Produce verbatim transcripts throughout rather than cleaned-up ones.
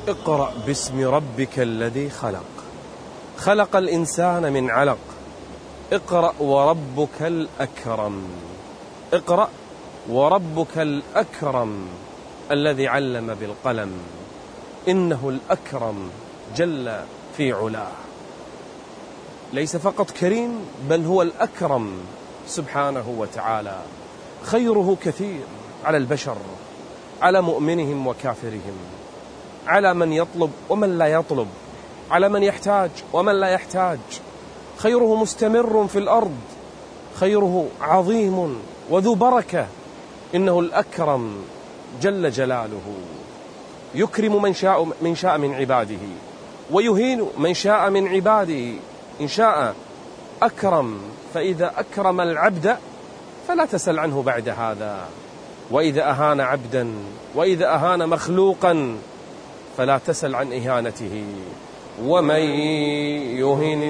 اقرأ باسم ربك الذي خلق خلق الإنسان من علق اقرأ وربك الأكرم اقرأ وربك الأكرم الذي علم بالقلم إنه الأكرم جل في علاه. ليس فقط كريم بل هو الأكرم سبحانه وتعالى. خيره كثير على البشر، على مؤمنهم وكافرهم، على من يطلب ومن لا يطلب، على من يحتاج ومن لا يحتاج. خيره مستمر في الأرض، خيره عظيم وذو بركة. إنه الأكرم جل جلاله، يكرم من شاء من شاء من عباده ويهين من شاء من عباده. إن شاء أكرم، فإذا أكرم العبد فلا تسل عنه بعد هذا، وإذا أهان عبدا وإذا أهان مخلوقا فلا تسل عن إهانته. ومن يهن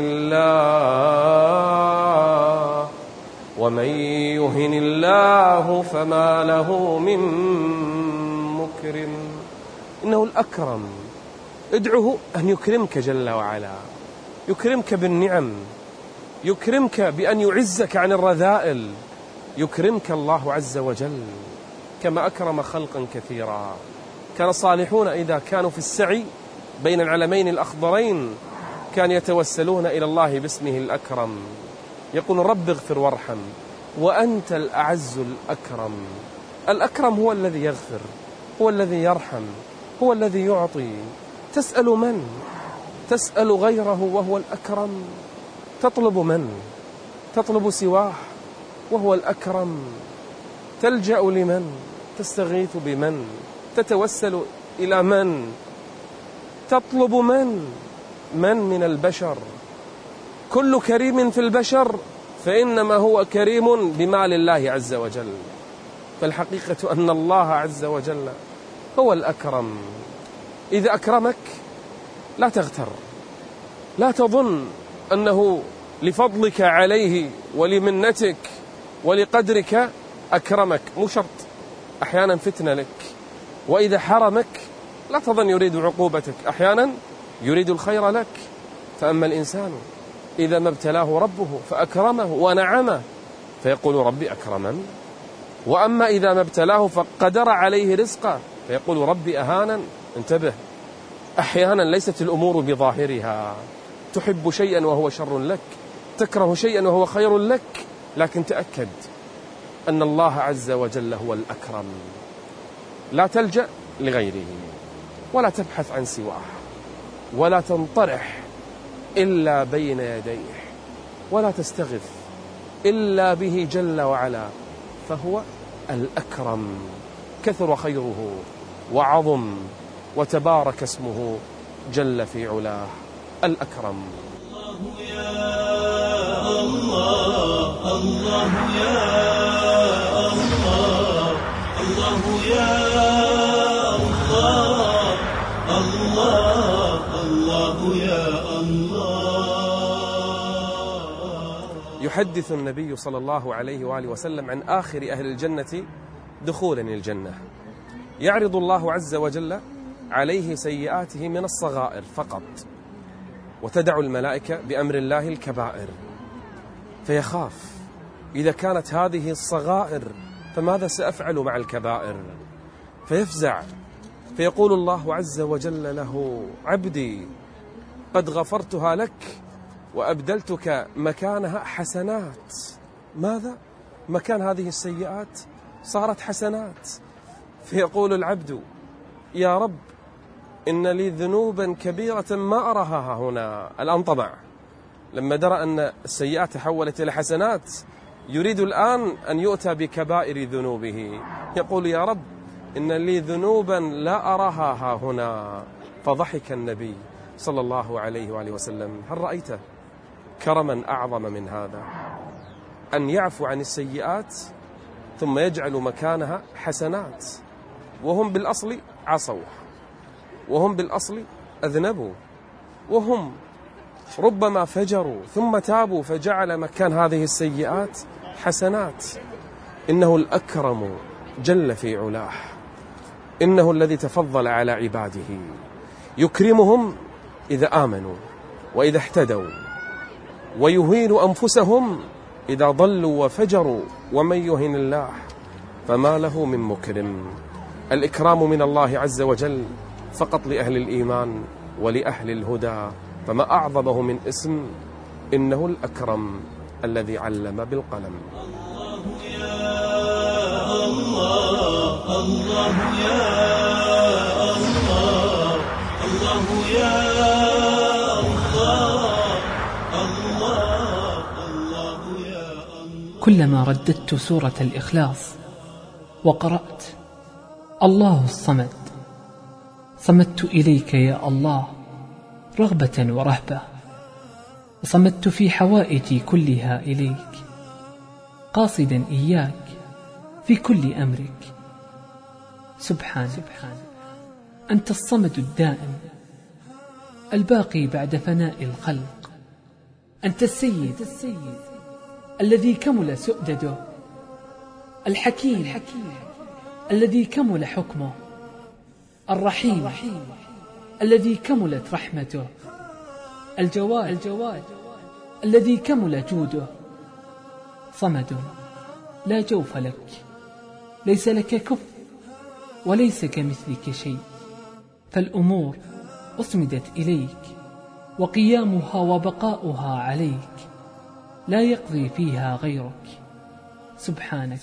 الله ومن يهن الله فما له من مكرم. إنه الأكرم، ادعه أن يكرمك جل وعلا، يكرمك بالنعم، يكرمك بأن يعزك عن الرذائل، يكرمك الله عز وجل كما أكرم خلقا كثيرا. كان الصالحون إذا كانوا في السعي بين العلمين الأخضرين كان يتوسلون إلى الله باسمه الأكرم، يقول رب اغفر وارحم وأنت الأعز الأكرم. الأكرم هو الذي يغفر، هو الذي يرحم، هو الذي يعطي. تسأل من؟ تسأل غيره وهو الأكرم؟ تطلب من؟ تطلب سواه وهو الأكرم؟ تلجأ لمن؟ تستغيث بمن؟ تتوسل إلى من؟ تطلب من؟ من من البشر؟ كل كريم في البشر فإنما هو كريم بمال الله عز وجل. فالحقيقة أن الله عز وجل هو الأكرم. إذا أكرمك لا تغتر، لا تظن أنه لفضلك عليه ولمنتك ولقدرك أكرمك، مو شرط، أحيانا فتنة لك. وإذا حرمك لا تظن يريد عقوبتك، أحيانا يريد الخير لك. فأما الإنسان إذا ما ابتلاه ربه فأكرمه ونعمه فيقول ربي أكرمن، وأما إذا ما ابتلاه فقدر عليه رزقه فيقول ربي أهانا. انتبه، أحيانا ليست الأمور بظاهرها، تحب شيئا وهو شر لك، تكره شيئا وهو خير لك، لكن تأكد أن الله عز وجل هو الأكرم. لا تلجأ لغيره ولا تبحث عن سواه ولا تنطرح إلا بين يديه ولا تستغف إلا به جل وعلا، فهو الأكرم. كثر خيره وعظم وتبارك اسمه جل في علاه الأكرم. الله يا الله، الله يا الله، الله يا الله، الله الله يا الله. يحدث النبي صلى الله عليه وآله وسلم عن آخر أهل الجنة دخولا الجنة. يعرض الله عز وجل عليه سيئاته من الصغائر فقط، وتدع الملائكة بأمر الله الكبائر، فيخاف إذا كانت هذه الصغائر فماذا سأفعل مع الكبائر؟ فيفزع، فيقول الله عز وجل له عبدي قد غفرتها لك وأبدلتك مكانها حسنات. ماذا؟ مكان هذه السيئات صارت حسنات. فيقول العبد يا رب إن لي ذنوبا كبيرة ما أراها هنا. الآن طبعا لما درى أن السيئات تحولت إلى حسنات يريد الآن أن يؤتى بكبائر ذنوبه. يقول يا رب إن لي ذنوبا لا أراها هنا. فضحك النبي صلى الله عليه وآله وسلم. هل رأيت كرما أعظم من هذا؟ أن يعفو عن السيئات ثم يجعل مكانها حسنات، وهم بالأصل عصوا، وهم بالأصل أذنبوا، وهم ربما فجروا ثم تابوا فجعل مكان هذه السيئات حسنات. إنه الأكرم جل في علاه، إنه الذي تفضل على عباده. يكرمهم إذا آمنوا وإذا اهتدوا، ويهين أنفسهم إذا ضلوا وفجروا. ومن يهن الله فما له من مكرم. الإكرام من الله عز وجل فقط لأهل الإيمان ولأهل الهدى، فما أعظمه من اسم. إنه الأكرم الذي علم بالقلم. الله يا الله، الله يا الله، الله يا الله، الله الله يا الله. كلما رددت سورة الإخلاص وقرأت الله الصمد صمدت إليك يا الله رغبة ورهبة، وصمدت في حوائجي كلها إليك قاصدا إياك في كل أمرك. سبحانك أنت الصمد الدائم الباقي بعد فناء الخلق. أنت السيد الذي كمل سؤدده، الحكيم الذي كمل حكمه، الرحيم الذي كملت رحمته، الجواد الذي كمل جوده. صمد لا جوف لك، ليس لك كف وليس كمثلك شيء، فالأمور أصمدت إليك وقيامها وبقاؤها عليك، لا يقضي فيها غيرك. سبحانك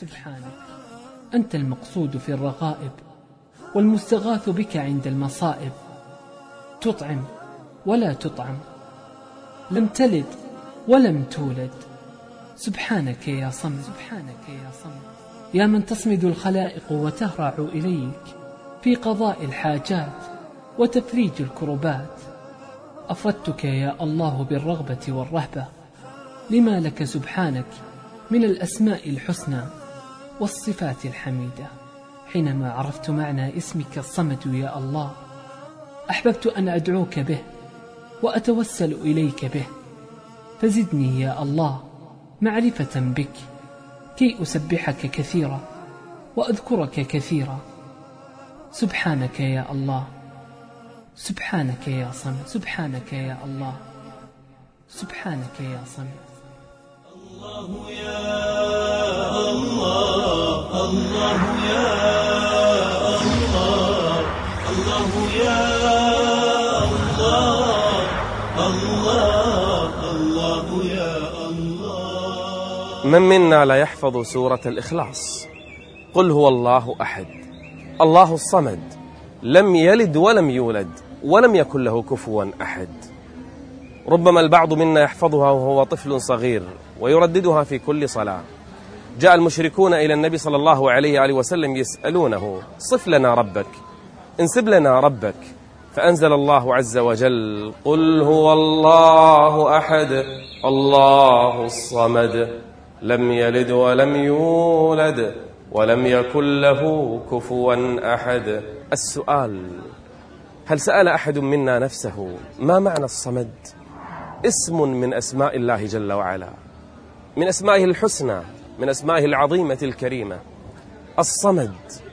أنت المقصود في الرغائب والمستغاث بك عند المصائب. تطعم ولا تطعم، لم تلد ولم تولد. سبحانك يا صمد، سبحانك يا صمد، يا من تصمد الخلائق وتهرع إليك في قضاء الحاجات وتفريج الكربات. أفردتك يا الله بالرغبة والرهبة لما لك سبحانك من الأسماء الحسنى والصفات الحميدة. حينما عرفت معنى اسمك الصمد يا الله أحببت أن أدعوك به وأتوسل إليك به، فزدني يا الله معرفة بك كي أسبحك كثيرا وأذكرك كثيرا. سبحانك يا الله، سبحانك يا صمد، سبحانك يا الله، سبحانك يا صمد. الله يا الله، الله يا الله، الله يا الله، الله الله يا الله. من منا لا يحفظ سورة الإخلاص؟ قل هو الله أحد الله الصمد لم يلد ولم يولد ولم يكن له كفوا أحد. ربما البعض منا يحفظها وهو طفل صغير ويرددها في كل صلاة. جاء المشركون إلى النبي صلى الله عليه وآله وسلم يسألونه صف لنا ربك، انسب لنا ربك، فأنزل الله عز وجل قل هو الله أحد الله الصمد لم يلد ولم يولد ولم يكن له كفوا أحد. السؤال: هل سأل أحد منا نفسه ما معنى الصمد؟ اسم من أسماء الله جل وعلا، من أسمائه الحسنى، من أسمائه العظيمة الكريمة، الصمد.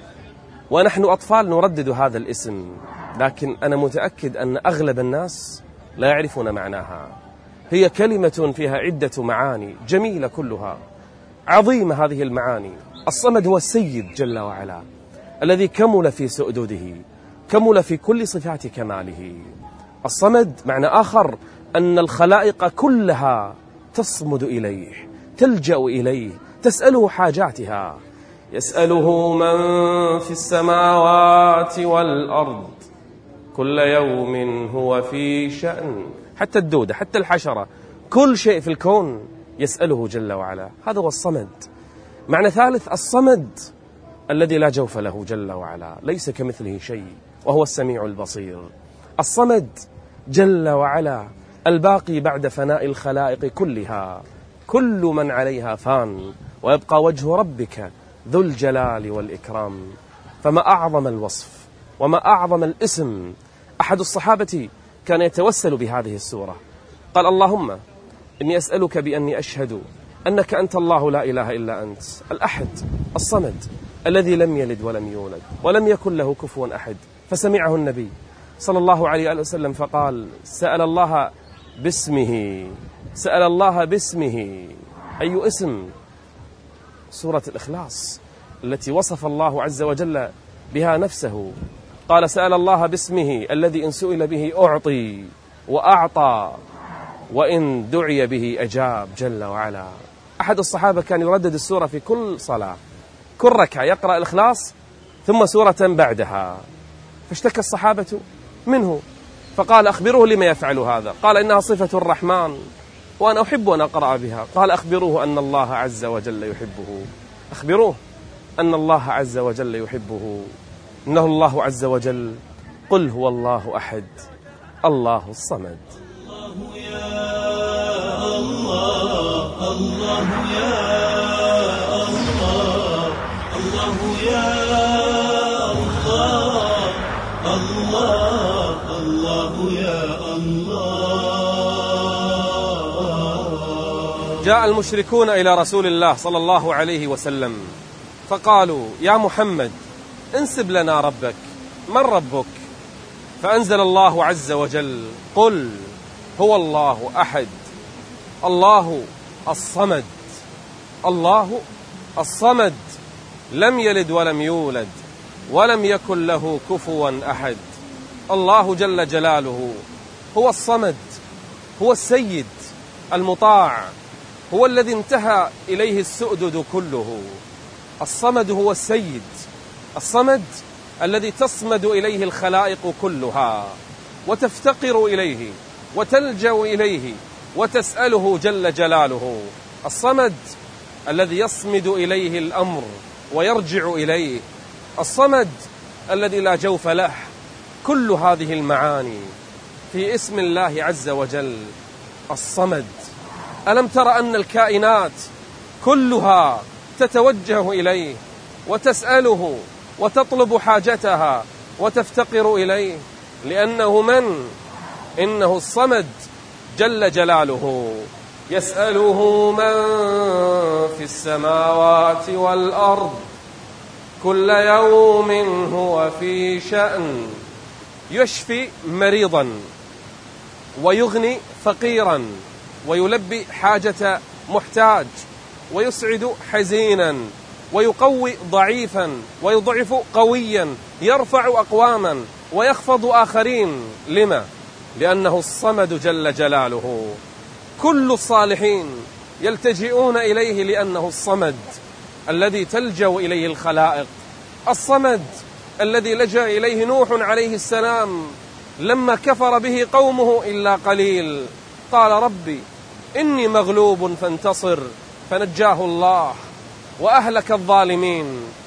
ونحن أطفال نردد هذا الاسم، لكن أنا متأكد أن أغلب الناس لا يعرفون معناها. هي كلمة فيها عدة معاني جميلة كلها عظيمة. هذه المعاني: الصمد هو السيد جل وعلا الذي كمل في سؤدده، كمل في كل صفات كماله. الصمد معنى آخر أن الخلائق كلها تصمد إليه، تلجأ إليه، تسأله حاجاتها. يسأله من في السماوات والأرض كل يوم هو في شأن. حتى الدودة، حتى الحشرة، كل شيء في الكون يسأله جل وعلا. هذا هو الصمد. معنى ثالث: الصمد الذي لا جوف له جل وعلا، ليس كمثله شيء وهو السميع البصير. الصمد جل وعلا الباقي بعد فناء الخلائق كلها. كل من عليها فان ويبقى وجه ربك ذو الجلال والإكرام. فما أعظم الوصف وما أعظم الاسم. أحد الصحابة كان يتوسل بهذه السورة، قال: اللهم إني أسألك بأني أشهد أنك أنت الله لا إله إلا أنت الأحد الصمد الذي لم يلد ولم يولد ولم يكن له كفوا أحد. فسمعه النبي صلى الله عليه وآله وسلم فقال: سأل الله باسمه، سأل الله باسمه. أي اسم؟ سورة الإخلاص التي وصف الله عز وجل بها نفسه. قال: سأل الله باسمه الذي إن سئل به أعطي وأعطى وإن دعي به أجاب جل وعلا. أحد الصحابة كان يردد السورة في كل صلاة، كل ركعة يقرأ الإخلاص ثم سورة بعدها، فاشتكى الصحابة منه فقال: أخبروه لما يفعل هذا. قال: إنها صفة الرحمن وأنا أحب أن أقرأ بها. قال: أخبروه أن الله عز وجل يحبه، أخبروه أن الله عز وجل يحبه. إنه الله عز وجل: قل هو الله أحد الله الصمد. الله يا الله، الله يا الله، الله يا الله، الله، الله يا الله. جاء المشركون إلى رسول الله صلى الله عليه وسلم فقالوا: يا محمد انسب لنا ربك، من ربك؟ فأنزل الله عز وجل: قل هو الله أحد الله الصمد، الله الصمد لم يلد ولم يولد ولم يكن له كفوا أحد. الله جل جلاله هو الصمد، هو السيد المطاع، هو الذي انتهى إليه السؤدد كله. الصمد هو السيد، الصمد الذي تصمد إليه الخلائق كلها وتفتقر إليه وتلجأ إليه وتسأله جل جلاله. الصمد الذي يصمد إليه الأمر ويرجع إليه، الصمد الذي لا جوف له. كل هذه المعاني في اسم الله عز وجل الصمد. ألم تر أن الكائنات كلها تتوجه إليه وتسأله وتطلب حاجتها وتفتقر إليه؟ لأنه من؟ إنه الصمد جل جلاله. يسأله من في السماوات والأرض كل يوم هو في شأن. يشفي مريضا ويغني فقيرا ويلبي حاجة محتاج ويسعد حزينا ويقوي ضعيفا ويضعف قويا، يرفع أقواما ويخفض آخرين. لما؟ لأنه الصمد جل جلاله. كل الصالحين يلتجئون إليه لأنه الصمد الذي تلجأ إليه الخلائق، الصمد الذي لجأ إليه نوح عليه السلام لما كفر به قومه إلا قليل. قال: ربي إني مغلوب فانتصر، فنجاه الله وأهلك الظالمين.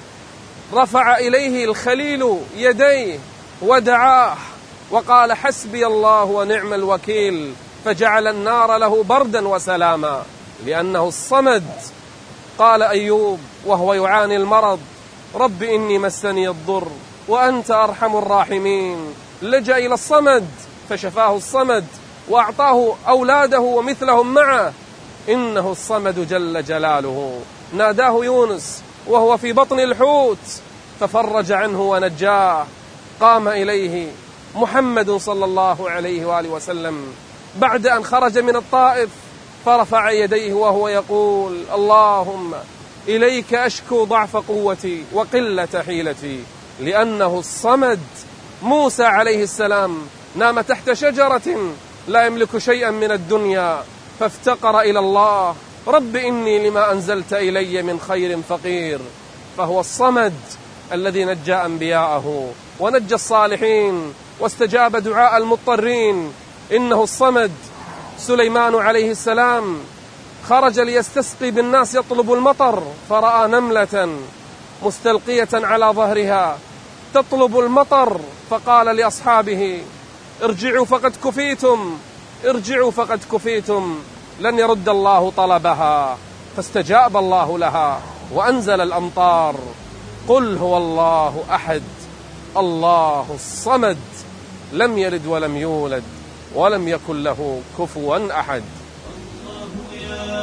رفع إليه الخليل يديه ودعاه وقال: حسبي الله ونعم الوكيل، فجعل النار له بردا وسلاما، لأنه الصمد. قال أيوب وهو يعاني المرض: رب إني مسني الضر وأنت أرحم الراحمين. لجأ إلى الصمد فشفاه الصمد وأعطاه أولاده ومثلهم معه. إنه الصمد جل جلاله. ناداه يونس وهو في بطن الحوت ففرج عنه ونجاه. قام إليه محمد صلى الله عليه وآله وسلم بعد أن خرج من الطائف فرفع يديه وهو يقول: اللهم إليك أشكو ضعف قوتي وقلة حيلتي، لأنه الصمد. موسى عليه السلام نام تحت شجرة لا يملك شيئا من الدنيا فافتقر إلى الله: رب إني لما أنزلت إلي من خير فقير. فهو الصمد الذي نجى أنبياءه ونجى الصالحين واستجاب دعاء المضطرين. إنه الصمد. سليمان عليه السلام خرج ليستسقي بالناس يطلب المطر، فرأى نملة مستلقية على ظهرها تطلب المطر، فقال لأصحابه: ارجعوا فقد كفيتم، ارجعوا فقد كفيتم، لن يرد الله طلبها. فاستجاب الله لها وأنزل الأمطار. قل هو الله أحد الله الصمد لم يلد ولم يولد ولم يكن له كفوا أحد. الله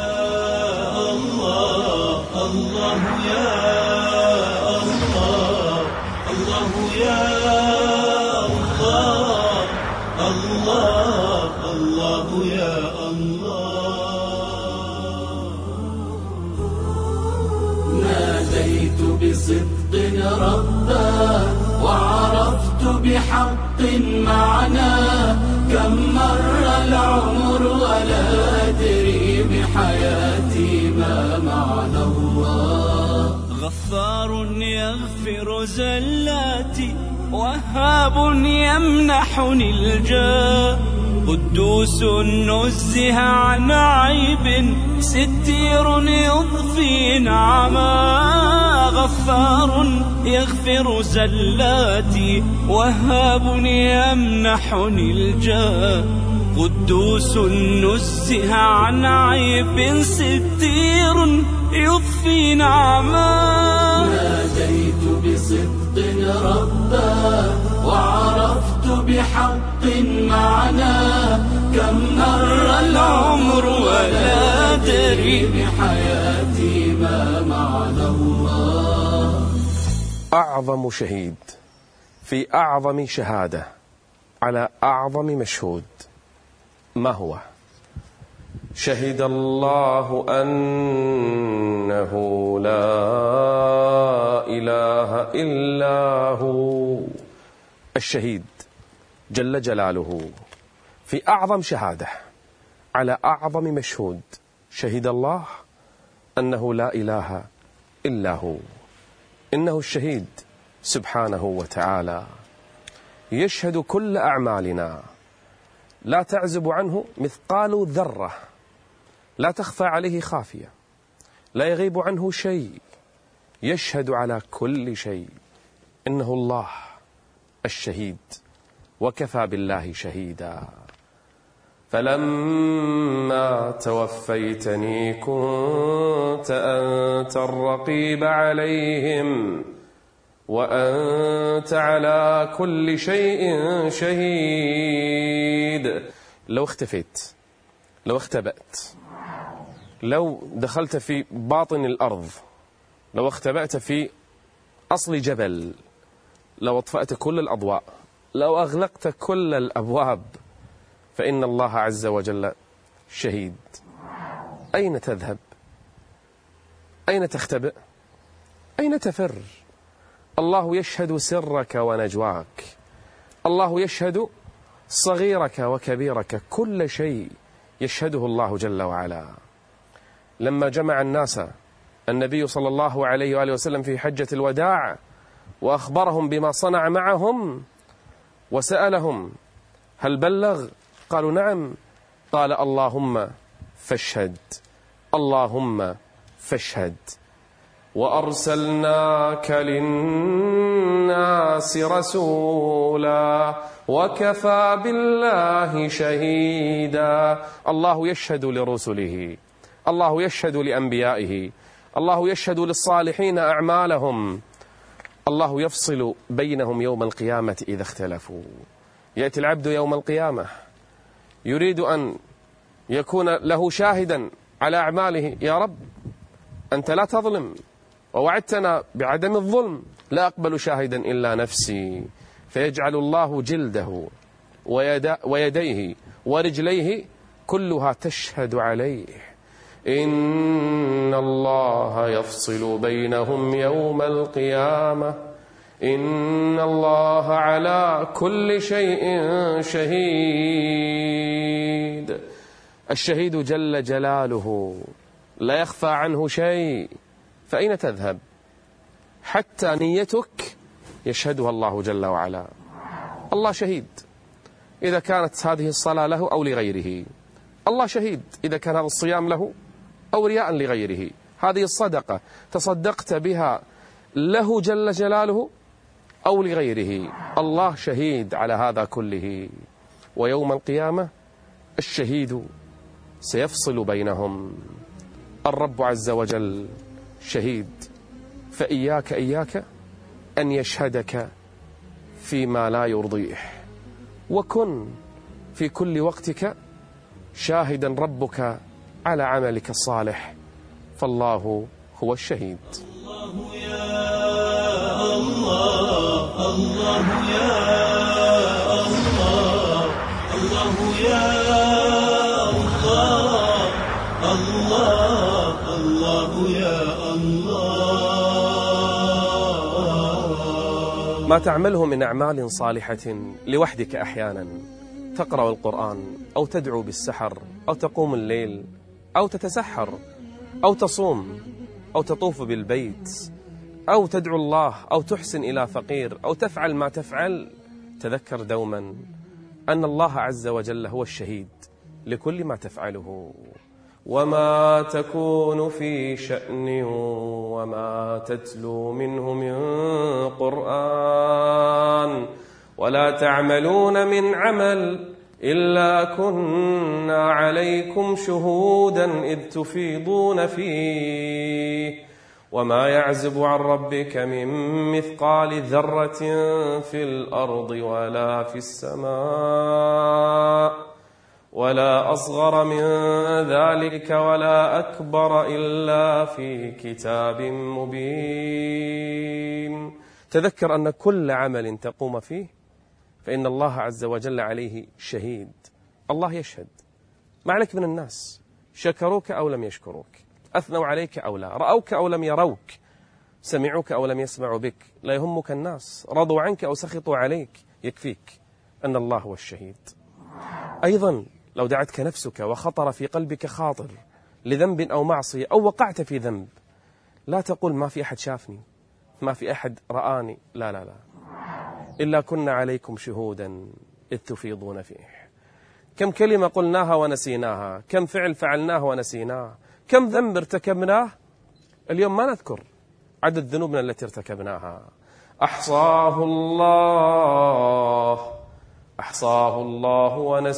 يا الله، الله يا الله، الله يا الله. بحق معنا كم مر العمر ولا أدري بحياتي ما معنى الله. غفار يغفر زلاتي وهاب يمنحني الجاه قدوس نزه عن عيب ستير يضفي نعما. غفار يغفر زلاتي وهاب يمنحني الجاه قدوس نزه عن عيب ستير يضفي نعما. ناديت بصدق ربا وعرفت بحق معنا كم مر العمر ولا أدري بحياتي ما معنى الله. أعظم شهيد في أعظم شهادة على أعظم مشهود ما هو؟ شهد الله أنه لا إله إلا هو. الشهيد جل جلاله في أعظم شهادة على أعظم مشهود شهد الله أنه لا إله إلا هو. إنه الشهيد سبحانه وتعالى يشهد كل أعمالنا لا تعزب عنه مثقال ذرة، لا تخفى عليه خافية، لا يغيب عنه شيء، يشهد على كل شيء. إنه الله الشهيد وكفى بالله شهيدا. فلما توفيتني كنت أنت الرقيب عليهم وأنت على كل شيء شهيد. لو اختفيت، لو اختبأت، لو دخلت في باطن الأرض، لو اختبأت في أصل جبل، لو اطفأت كل الأضواء، لو أغلقت كل الأبواب، فإن الله عز وجل شهيد. أين تذهب؟ أين تختبئ؟ أين تفر؟ الله يشهد سرك ونجواك، الله يشهد صغيرك وكبيرك، كل شيء يشهده الله جل وعلا. لما جمع الناس النبي صلى الله عليه وآله وسلم في حجة الوداع وأخبرهم بما صنع معهم وسألهم هل بلغ؟ قالوا نعم. قال اللهم فاشهد، اللهم فاشهد. وأرسلناك للناس رسولا وكفى بالله شهيدا. الله يشهد لرسله، الله يشهد لأنبيائه، الله يشهد للصالحين أعمالهم، الله يفصل بينهم يوم القيامة إذا اختلفوا. يأتي العبد يوم القيامة يريد أن يكون له شاهدا على أعماله. يا رب أنت لا تظلم ووعدتنا بعدم الظلم، لا أقبل شاهدا إلا نفسي. فيجعل الله جلده ويديه ورجليه كلها تشهد عليه. إن الله يفصل بينهم يوم القيامة إن الله على كل شيء شهيد. الشهيد جل جلاله لا يخفى عنه شيء. فأين تذهب؟ حتى نيتك يشهدها الله جل وعلا. الله شهيد إذا كانت هذه الصلاة له أو لغيره، الله شهيد إذا كان هذا الصيام له أو رياء لغيره، هذه الصدقة تصدقت بها له جل جلاله أو لغيره، الله شهيد على هذا كله. ويوم القيامة الشهيد سيفصل بينهم. الرب عز وجل شهيد، فإياك إياك أن يشهدك فيما لا يرضيه، وكن في كل وقتك شاهدا ربك على عملك الصالح، فالله هو الشهيد. الله يا الله، الله يا الله، الله يا الله، الله الله يا الله. ما تعمله من أعمال صالحة لوحدك أحيانا، تقرأ القرآن أو تدعو بالسحر أو تقوم الليل أو تتسحر أو تصوم أو تطوف بالبيت أو تدعو الله أو تحسن إلى فقير أو تفعل ما تفعل، تذكر دوما أن الله عز وجل هو الشهيد لكل ما تفعله. وما تكون في شأن وما تتلو منه من قرآن ولا تعملون من عمل إلا كنا عليكم شهودا إذ تفيضون فيه وما يعزب عن ربك من مثقال ذرة في الأرض ولا في السماء ولا أصغر من ذلك ولا أكبر إلا في كتاب مبين. تذكر أن كل عمل تقوم فيه فإن الله عز وجل عليه شهيد. الله يشهد. ما عليك من الناس، شكروك أو لم يشكروك، أثنوا عليك أو لا، رأوك أو لم يروك، سمعوك أو لم يسمعوا بك، لا يهمك الناس، رضوا عنك أو سخطوا عليك، يكفيك أن الله هو الشهيد. أيضا لو دعتك نفسك وخطر في قلبك خاطر لذنب أو معصية أو وقعت في ذنب، لا تقول ما في أحد شافني، ما في أحد رآني، لا لا لا، إلا كنا عليكم شهودا إذ تفيضون فيه. كم كلمة قلناها ونسيناها، كم فعل فعلناه ونسيناه، كم ذنب ارتكبناه اليوم ما نذكر عدد ذنوبنا التي ارتكبناها. أحصاه الله أحصاه الله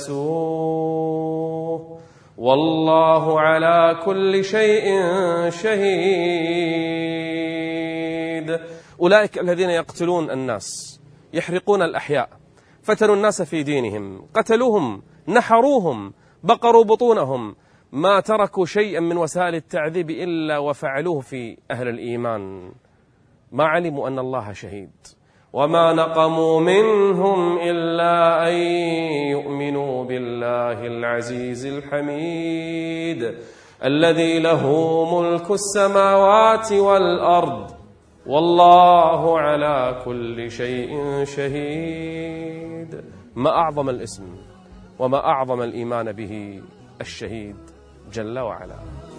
ونسوه والله على كل شيء شهيد. أولئك الذين يقتلون الناس، يحرقون الأحياء، فتنوا الناس في دينهم، قتلوهم، نحروهم، بقروا بطونهم، ما تركوا شيئا من وسائل التعذيب إلا وفعلوه في أهل الإيمان. ما علموا أن الله شهيد. وما نقموا منهم إلا أن يؤمنوا بالله العزيز الحميد الذي له ملك السماوات والأرض والله على كل شيء شهيد. ما أعظم الاسم وما أعظم الإيمان به الشهيد جل وعلا.